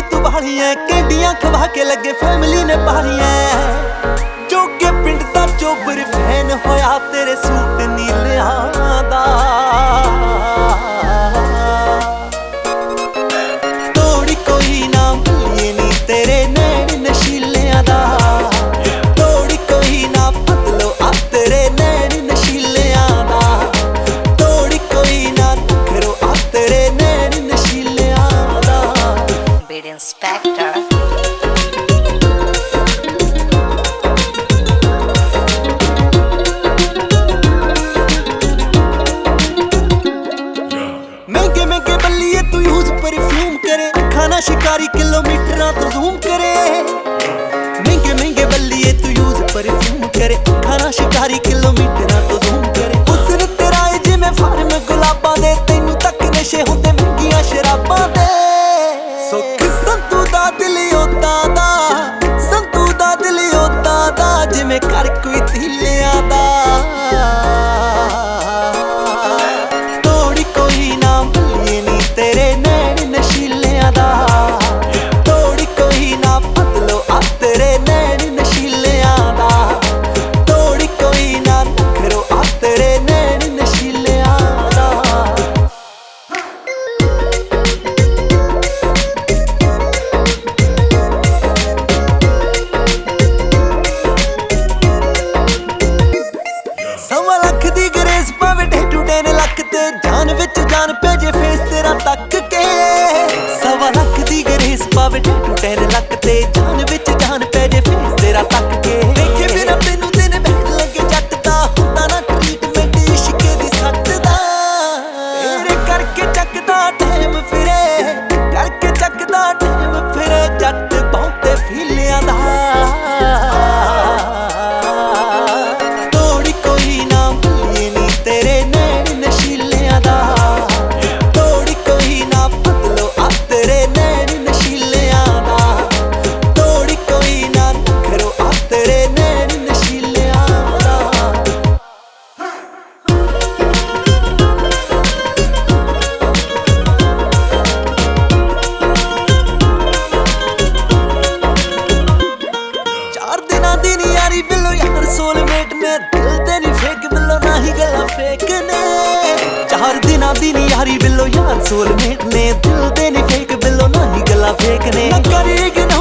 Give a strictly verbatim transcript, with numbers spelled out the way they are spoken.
तू भालियां कैंडियां खवा के लगे फैमिली ने पालियां जोगे पिंड दा चोबर फैन होया तेरे सूट नीलियां दा तोड़ी कोई ना भुलिए नी तेरे नैन नशीलियां दा तोड़ी कोई ना बदलो आ तेरे नैन नशीलियां दा तोड़ी कोई ना नखरो आ तेरे नैन नशीलियां दा Beat Inspector महंगे महंगे बल्लिए तू यूज परफ्यूम करे खाना शिकारी किलोमीटर तो जूम करे महंगे महंगे बल्लिए तू यूज परफ्यूम करे खाना शिकारी किलोमीटर तो जूम करे हुस्न तेरा है जिवें फार्म गुलाबां दे तैनू तक नशे हुंदे महंगियां शराबां दे सुख संतू दा दिल ओदा दा संतू दा दिल ओदा दा जिवें कर कोई धीलियां दा सवा लख दी ग्रेस पावे ढे टू टेन लख ते जान विच जान भेजे फेस तेरा तक के सवा लख दी ग्रेस पावे ढे टू टेन लख ते जान विच जान भेजे फेस तेरा तक के देखे बिना तैनू दिन बैठ लगे जट दा हुंदा ना ट्रीटमेंट इश्क दी सट दा तेरे करके चकदा टाइम फिरे करके चकदा टाइम फिरे जट बहुते फीलियां दा सोलमेट ने दिल दे नी फेक बिलो ना ही गला फेक ने चार दिना दी नी यारी बिलो यार सोलमेट ने दिल दे नी फेक बिलो ना ही गला फेक ने ना करेगी